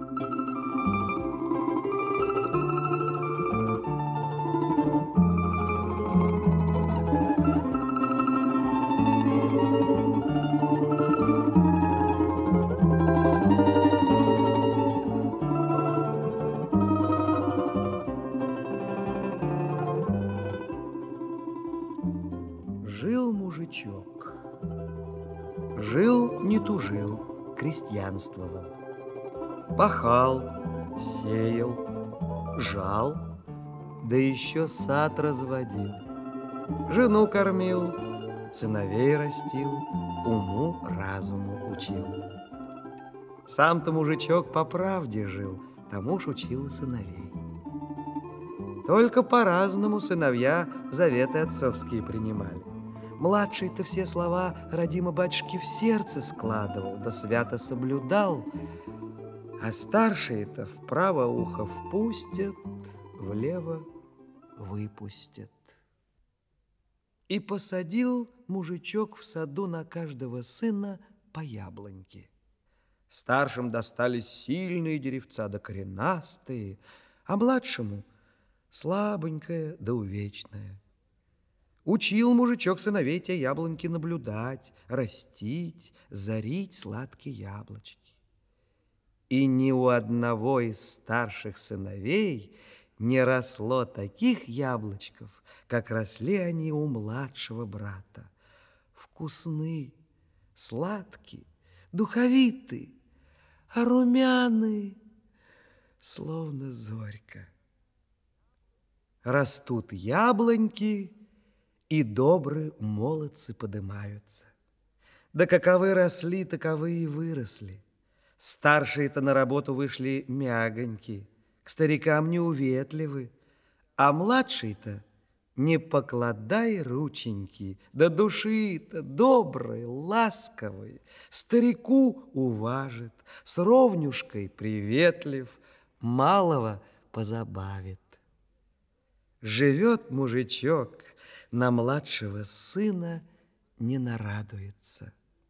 Жил мужичок, жил не тужил, крестьянствовал. Пахал, сеял, жал, да еще сад разводил. Жену кормил, сыновей растил, уму-разуму учил. Сам-то мужичок по правде жил, тому ж учил и сыновей. Только по-разному сыновья заветы отцовские принимали. Младший-то все слова родимо батюшки в сердце складывал, да свято соблюдал, а старшие-то вправо ухо впустят, влево выпустят. И посадил мужичок в саду на каждого сына по яблоньке. Старшим достались сильные деревца да коренастые, а младшему слабенькое да увечное. Учил мужичок сыновей те яблоньки наблюдать, растить, зарить сладкие яблочки. И ни у одного из старших сыновей не росло таких яблочков, как росли они у младшего брата. Вкусны, сладкие, духовиты, а румяны, словно зорька. Растут яблоньки, и добрые молодцы подымаются. Да каковы росли, таковы и выросли. Старшие-то на работу вышли мягоньки, к старикам неуветливы, а младший-то не покладай рученьки, да души-то добрый, ласковый, старику уважит, с ровнюшкой приветлив, малого позабавит. Живет мужичок, на младшего сына не нарадуется.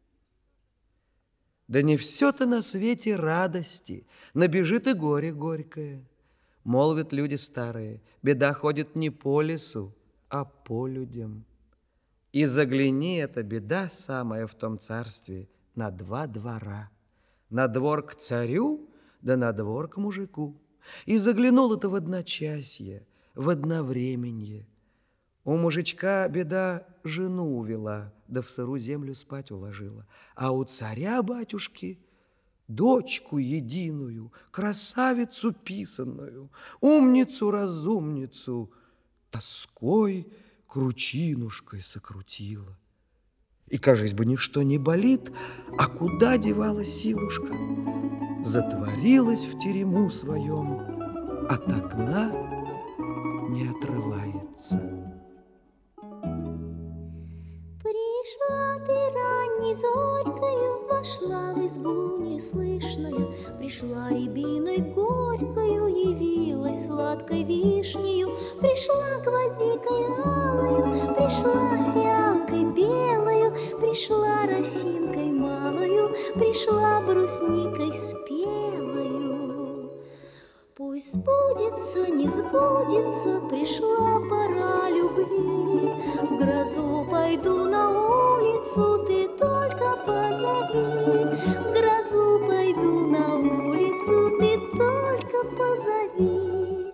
Да не все-то на свете радости, набежит и горе горькое. Молвят люди старые, беда ходит не по лесу, а по людям. И загляни, эта беда самая в том царстве, на два двора. На двор к царю, да на двор к мужику. И заглянул это в одночасье, в одновременье. У мужичка беда жену увела, да в сыру землю спать уложила. А у царя-батюшки дочку единую, красавицу писанную, умницу-разумницу, тоской кручинушкой сокрутила. И, кажись бы, ничто не болит, а куда девалась силушка? Затворилась в терему своем, от окна не отрывается. Пришла ты ранней зорькою, вошла в избу неслышную, пришла рябиной горькою, явилась сладкой вишнею, пришла гвоздикой алою, пришла фиалкой белою, пришла росинкой малою, пришла брусникой спелою. Пусть сбудется, не сбудется, пришла пора любви. В грозу пойду на улицу, ты только позови. В грозу пойду на улицу, ты только позови.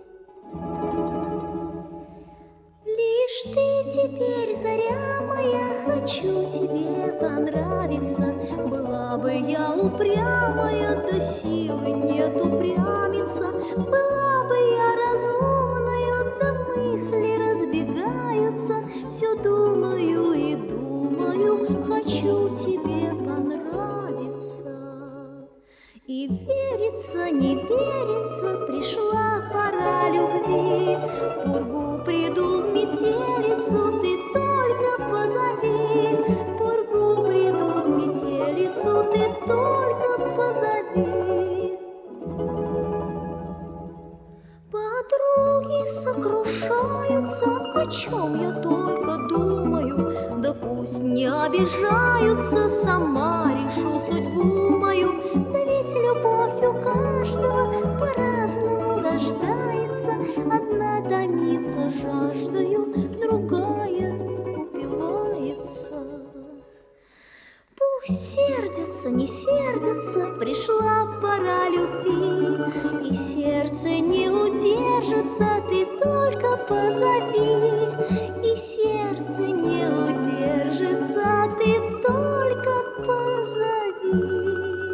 Лишь ты теперь, заря моя, хочу тебе понравиться. Была бы я упрямая, да силы нет упрямиться. Была бы я разумною, да мысли разбегаются. Все думаю и думаю, хочу тебе понравиться. И верится, не верится, пришла пора любви. В пургу приду в метелицу, ты только позови. В пургу приду в метелицу, ты только позови. Подруги сокрушаются, о чем я только думаю. Да пусть не обижаются, сама решу судьбу мою. Да ведь ведь любовь у каждого по-разному рождается. Одна томится жаждою, другая упивается. Пусть сердится, не сердится, пришла пора любви, и сердце не удержится, ты только позови. И сердце не удержится, ты только позови.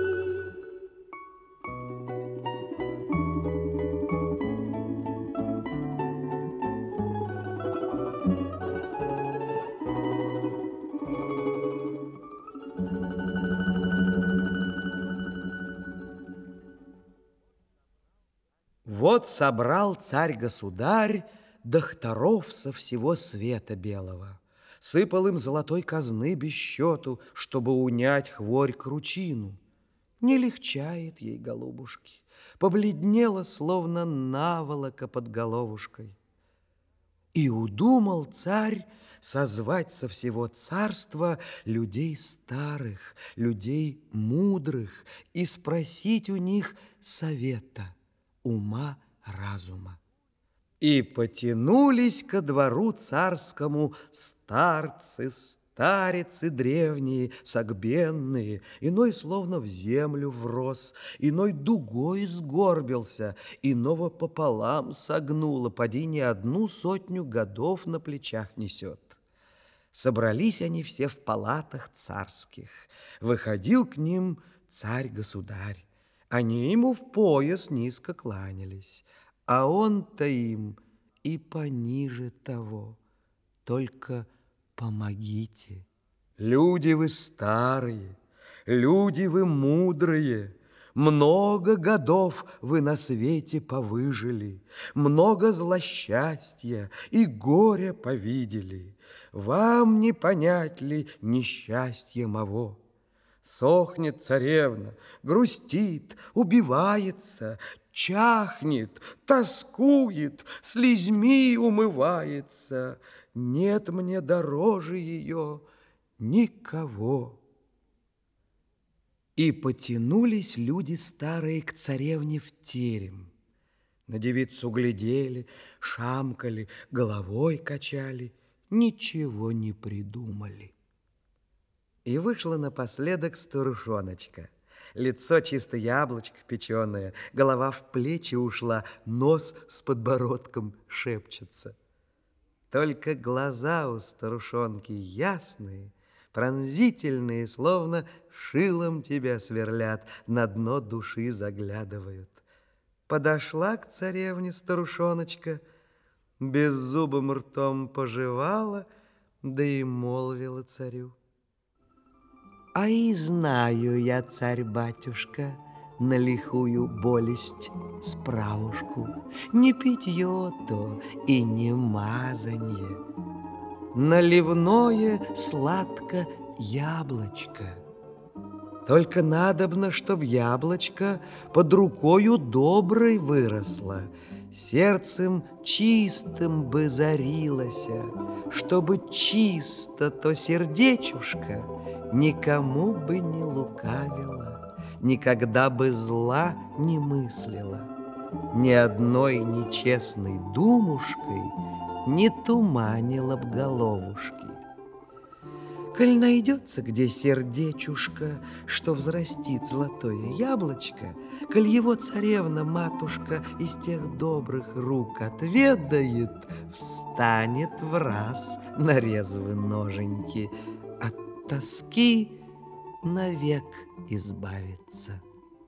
Вот собрал царь-государь докторов со всего света белого, сыпал им золотой казны без счету, чтобы унять хворь кручину. Не легчает ей, голубушки, побледнела, словно наволока под головушкой. И удумал царь созвать со всего царства людей старых, людей мудрых и спросить у них совета, ума, разума. И потянулись ко двору царскому старцы, старицы древние, согбенные, иной словно в землю врос, иной дугой сгорбился, иного пополам согнуло, поди не 100 годов на плечах несет. Собрались они все в палатах царских. Выходил к ним царь-государь. Они ему в пояс низко кланялись, а он-то им и пониже того. Только помогите. Люди вы старые, люди вы мудрые, много годов вы на свете повыжили, много злосчастья и горя повидели. Вам не понять ли несчастье моего? Сохнет царевна, грустит, убивается, чахнет, тоскует, слезьми умывается. Нет мне дороже ее никого. И потянулись люди старые к царевне в терем. На девицу глядели, шамкали, головой качали, ничего не придумали. И вышла напоследок старушоночка. Лицо чисто яблочко печеное, голова в плечи ушла, нос с подбородком шепчется. Только глаза у старушонки ясные, пронзительные, словно шилом тебя сверлят, на дно души заглядывают. Подошла к царевне старушоночка, беззубым ртом пожевала, да и молвила царю: а и знаю я, царь-батюшка, на лихую болесть справушку, не питье то и не мазанье, наливное сладко яблочко. Только надобно, чтоб яблочко под рукою доброй выросло, сердцем чистым бы зарилося, чтобы чисто то сердечушка никому бы не лукавила, никогда бы зла не мыслила, ни одной нечестной думушкой не туманила б головушки. Коль найдется где сердечушка, что взрастит золотое яблочко, коль его царевна-матушка из тех добрых рук отведает, встанет враз на резвые ноженьки, от тоски навек избавится.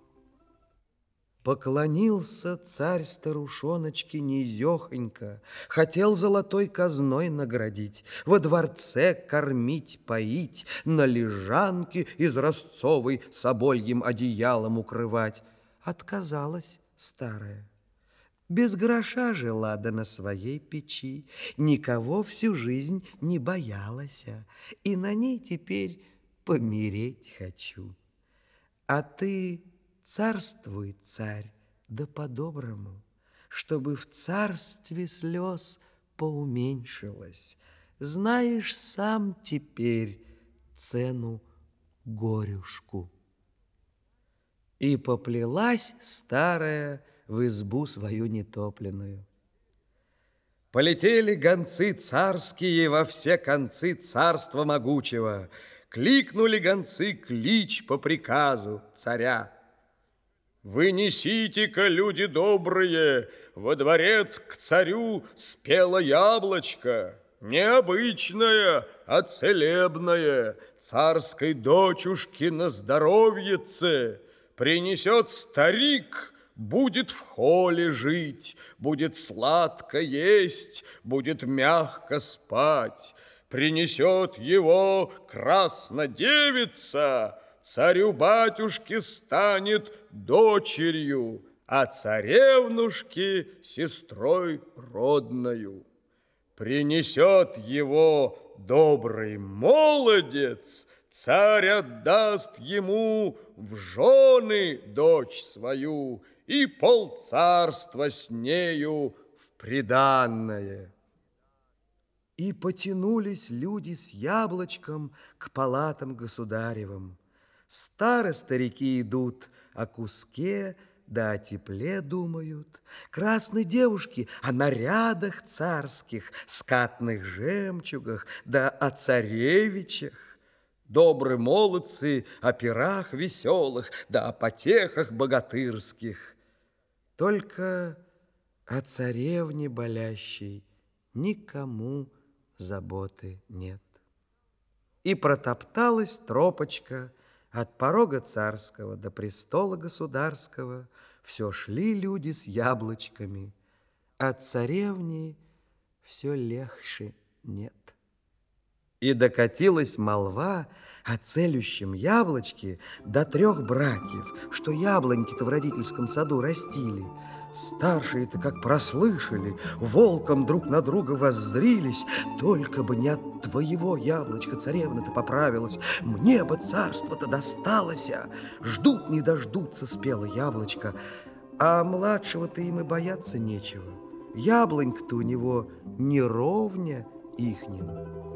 Поклонился царь старушоночке низехонько, хотел золотой казной наградить, во дворце кормить, поить, на лежанке из ростцовой собольем одеялом укрывать. Отказалась старая. Без гроша жила да на своей печи, никого всю жизнь не боялась, и на ней теперь помереть хочу. А ты царствуй, царь, да по-доброму, чтобы в царстве слез поуменьшилось. Знаешь сам теперь цену горюшку. И поплелась старая в избу свою нетопленную. Полетели гонцы царские во все концы царства могучего. Кликнули гонцы клич по приказу царя. «Вы несите-ка, люди добрые, во дворец к царю спело яблочко, необычное, а целебное, царской дочушки на здоровьице. Принесет старик, будет в холе жить, будет сладко есть, будет мягко спать. Принесет его краснодевица, царю-батюшке станет дочерью, а царевнушке сестрой родною. Принесет его добрый молодец, царь отдаст ему в жены дочь свою и полцарства с нею в приданное». И потянулись люди с яблочком к палатам государевым. Старики идут о куске, да о тепле думают. Красные девушки о нарядах царских, скатных жемчугах, да о царевичах. Добрые молодцы о пирах веселых, да о потехах богатырских. Только о царевне болящей никому заботы нет. И протопталась тропочка от порога царского до престола государского. Все шли люди с яблочками, а царевни все легче нет. И докатилась молва о целющем яблочке до 3 братьев, что яблоньки-то в родительском саду растили. Старшие-то, как прослышали, волком друг на друга воззрились. Только бы не от твоего яблочка царевна-то поправилась, мне бы царство-то досталось. Ждут не дождутся спело яблочко, а младшего-то им и бояться нечего. Яблонька-то у него не ровня ихним.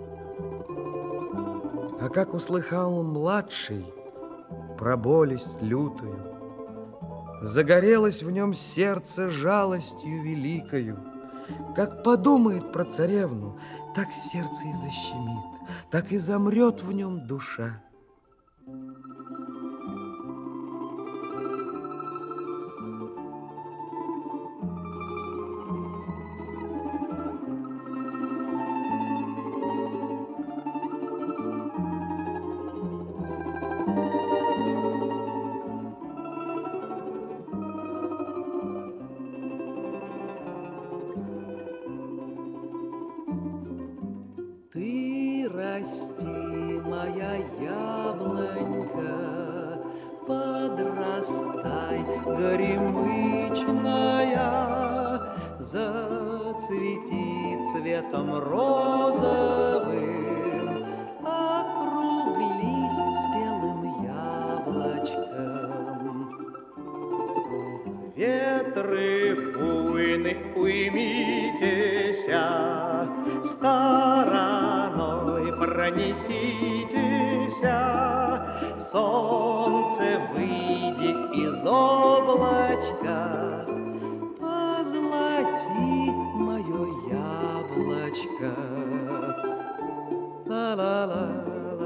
А как услыхал он младший про болесть лютую, загорелось в нем сердце жалостью великою. Как подумает про царевну, так сердце и защемит, так и замрет в нем душа. Ты расти, моя яблонька, подрастай, горемычная, зацвети цветом розовым, округлись спелым яблочком. Ветры буйны, уймитеся, стороной пронеситеся, солнце, выйди из облачка, позлати мое яблочко. Ла-ла-ла.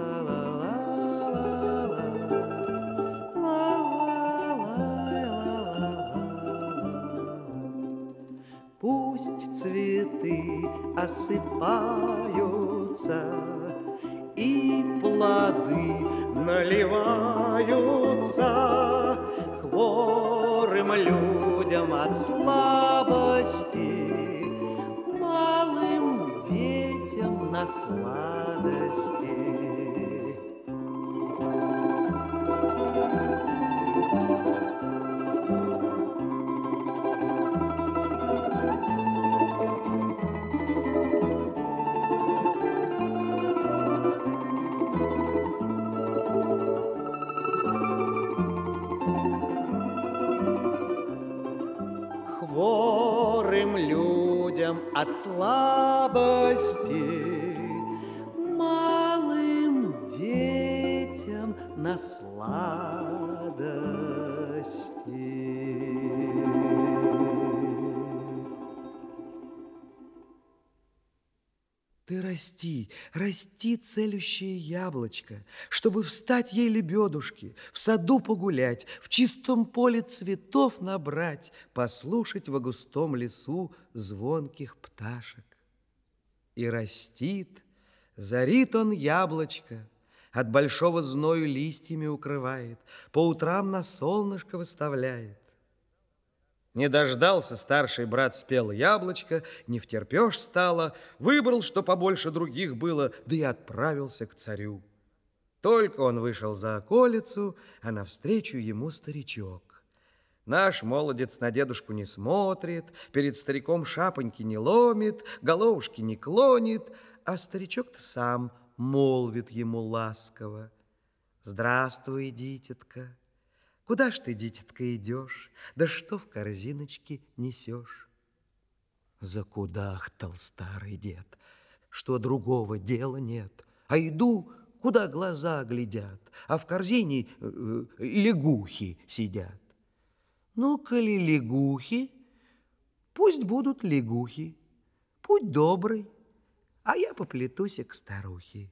Пусть цветы осыпаются и плоды наливаются хворым людям от слабости, малым детям на сладости. Хворым людям от слабости, малым детям на сладости. Ты расти, расти, целющее яблочко, чтобы встать ей лебедушки, в саду погулять, в чистом поле цветов набрать, послушать во густом лесу звонких пташек. И растит, зарит он яблочко, от большого зною листьями укрывает, по утрам на солнышко выставляет. Не дождался старший брат спелое яблочко, не втерпешь стало, выбрал, что побольше других было, да и отправился к царю. Только он вышел за околицу, а навстречу ему старичок. Наш молодец на дедушку не смотрит, перед стариком шапоньки не ломит, головушки не клонит, а старичок-то сам молвит ему ласково: «Здравствуй, дитятка! Куда ж ты, дитятка, идешь? Да что в корзиночке несешь?» Закудахтал старый дед, что другого дела нет. А иду, куда глаза глядят, а в корзине лягухи сидят. Ну, коли лягухи, пусть будут лягухи. Путь добрый, а я поплетусь к старухе.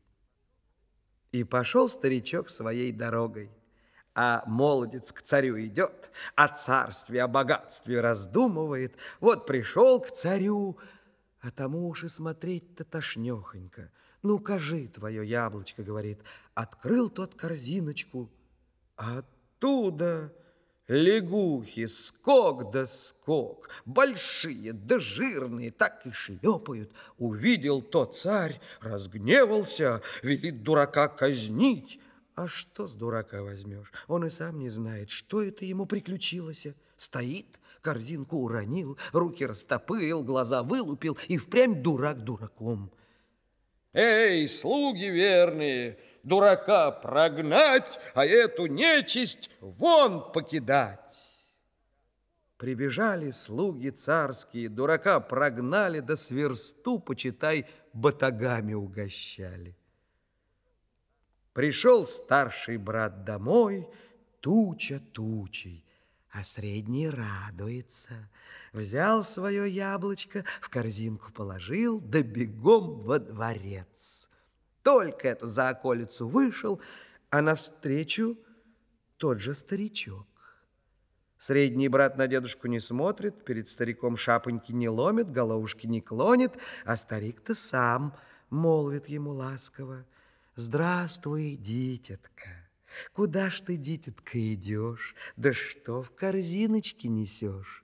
И пошел старичок своей дорогой. А молодец к царю идет, о царстве, о богатстве раздумывает. Вот пришел к царю, а тому уж и смотреть-то тошнехонько. Ну, кажи твое яблочко, говорит. Открыл тот корзиночку, а оттуда лягухи скок да скок, большие да жирные, так и шлепают. Увидел тот царь, разгневался, велит дурака казнить. А что с дурака возьмешь? Он и сам не знает, что это ему приключилось. Стоит, корзинку уронил, руки растопырил, глаза вылупил, и впрямь дурак дураком. Эй, слуги верные, дурака прогнать, а эту нечисть вон покидать. Прибежали слуги царские, дурака прогнали, да с версту, почитай, батагами угощали. Пришел старший брат домой, туча тучей, а средний радуется. Взял свое яблочко, в корзинку положил, да бегом во дворец. Только это за околицу вышел, а навстречу тот же старичок. Средний брат на дедушку не смотрит, перед стариком шапоньки не ломит, головушки не клонит, а старик-то сам молвит ему ласково: «Здравствуй, дитятка! Куда ж ты, дитятка, идешь? Да что в корзиночке несешь?»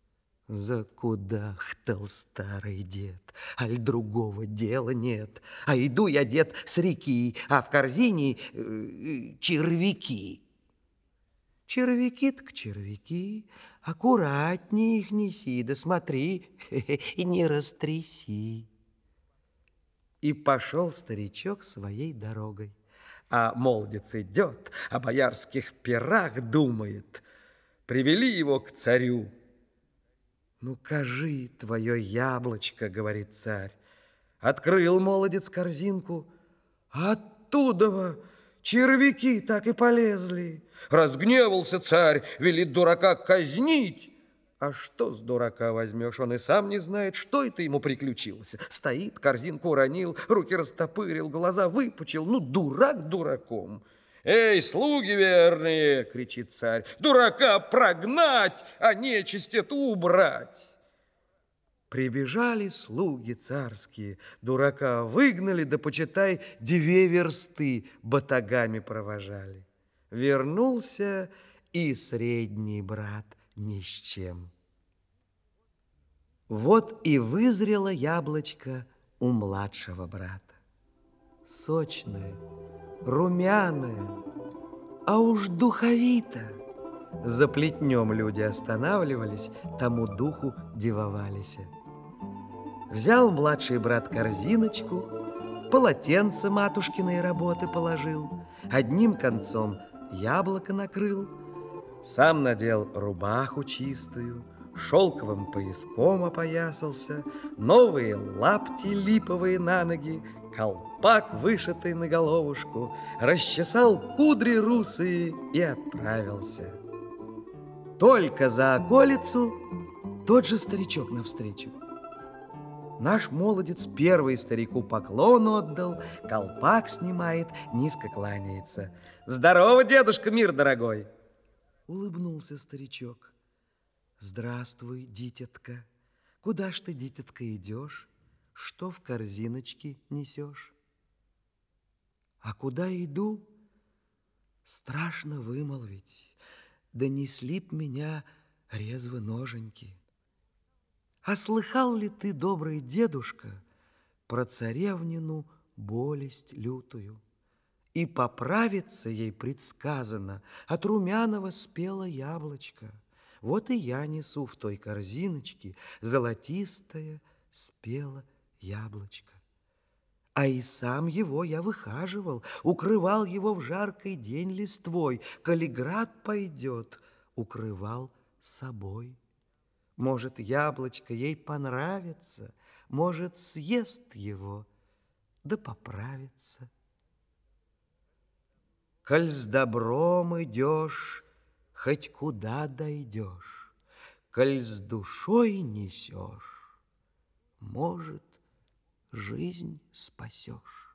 Закудахтал старый дед, аль другого дела нет. А иду я, дед, с реки, а в корзине червяки. Червяки так червяки, аккуратнее их неси, да смотри, и не растряси. И пошел старичок своей дорогой. А молодец идет, о боярских пирах думает. Привели его к царю. «Ну, кажи твое яблочко, — говорит царь». Открыл молодец корзинку, а оттуда червяки так и полезли. Разгневался царь, велит дурака казнить. А что с дурака возьмешь? Он и сам не знает, что это ему приключилось. Стоит, корзинку уронил, руки растопырил, глаза выпучил. Ну, дурак дураком. Эй, слуги верные, кричит царь, дурака прогнать, а нечисть эту убрать. Прибежали слуги царские, дурака выгнали, да, почитай, 2 версты батагами провожали. Вернулся и средний брат ни с чем. Вот и вызрело яблочко у младшего брата. Сочное, румяное, а уж духовито. За плетнем люди останавливались, тому духу дивовались. Взял младший брат корзиночку, полотенце матушкиной работы положил, одним концом яблоко накрыл, сам надел рубаху чистую, шелковым пояском опоясался, новые лапти липовые на ноги, колпак, вышитый на головушку, расчесал кудри русые и отправился. Только за околицу тот же старичок навстречу. Наш молодец первый старику поклон отдал, колпак снимает, низко кланяется. «Здорово, дедушка, мир дорогой!» Улыбнулся старичок. «Здравствуй, дитятка. Куда ж ты, дитятка, идешь? Что в корзиночке несешь?» «А куда иду? Страшно вымолвить. Донесли б меня резвы ноженьки. А слыхал ли ты, добрый дедушка, про царевнину болесть лютую? И поправиться ей предсказано от румяного спело яблочко. Вот и я несу в той корзиночке золотистое спело яблочко. А и сам его я выхаживал, укрывал его в жаркий день листвой. Коли град пойдет, укрывал собой. Может, яблочко ей понравится, может, съест его, да поправится. Коль с добром идешь, хоть куда дойдешь, коль с душой несешь, может, жизнь спасешь.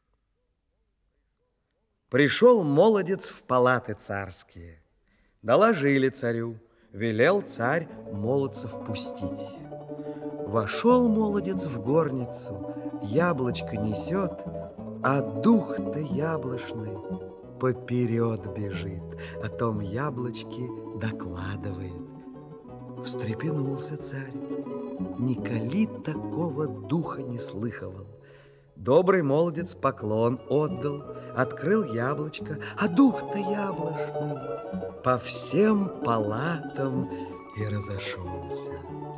Пришел молодец в палаты царские. Доложили царю, велел царь молодцев пустить. Вошел молодец в горницу, яблочко несет, а дух-то яблочный поперед бежит, о том яблочке докладывает. Встрепенулся царь, николи такого духа не слыхивал. Добрый молодец поклон отдал, открыл яблочко, а дух-то яблочный по всем палатам и разошелся.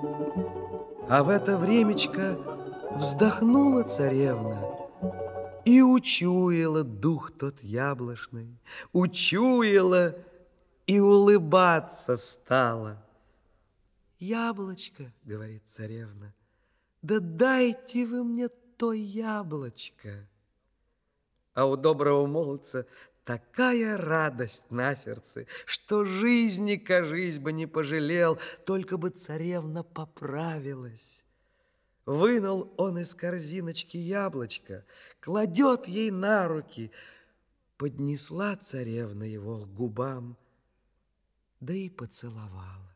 А в это времечко вздохнула царевна и учуяла дух тот яблочный, учуяла и улыбаться стала. «Яблочко, — говорит царевна, — да дайте вы мне то яблочко». А у доброго молодца такая радость на сердце, что жизни, кажись бы, не пожалел, только бы царевна поправилась. Вынул он из корзиночки яблочко, кладет ей на руки. Поднесла царевна его к губам, да и поцеловала.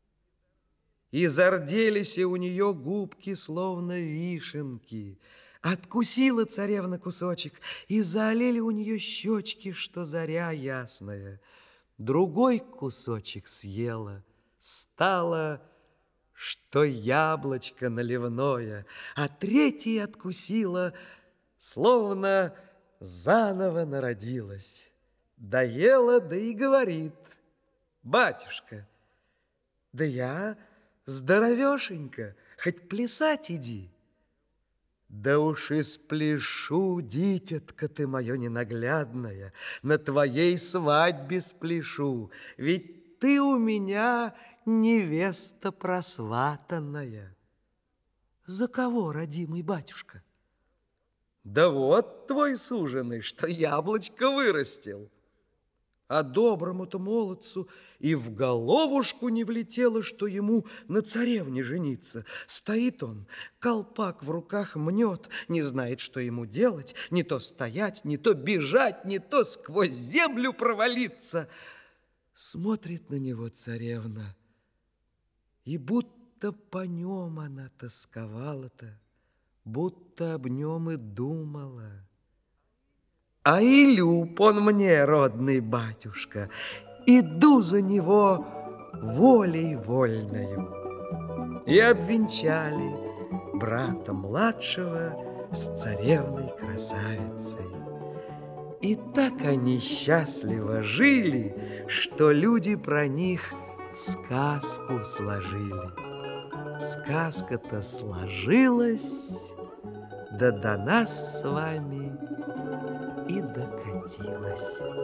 И зарделись у нее губки, словно вишенки. Откусила царевна кусочек, и заолели у нее щечки, что заря ясная. Другой кусочек съела, стало, что яблочко наливное, а третий откусила, словно заново народилась. Доела, да и говорит: «Батюшка, да я здоровешенька, хоть плясать иди». «Да уж и спляшу, дитятка ты мое ненаглядная, на твоей свадьбе спляшу, ведь ты у меня невеста просватанная». «За кого, родимый батюшка?» «Да вот твой суженый, что яблочко вырастил». А доброму-то молодцу и в головушку не влетело, что ему на царевне жениться. Стоит он, колпак в руках мнет, не знает, что ему делать, не то стоять, не то бежать, не то сквозь землю провалиться. Смотрит на него царевна, и будто по нем она тосковала-то, будто об нем и думала. А и люб он мне, родный батюшка, иду за него волей вольною. И обвенчали брата младшего с царевной красавицей. И так они счастливо жили, что люди про них сказку сложили. Сказка-то сложилась, да до нас с вами и докатилась.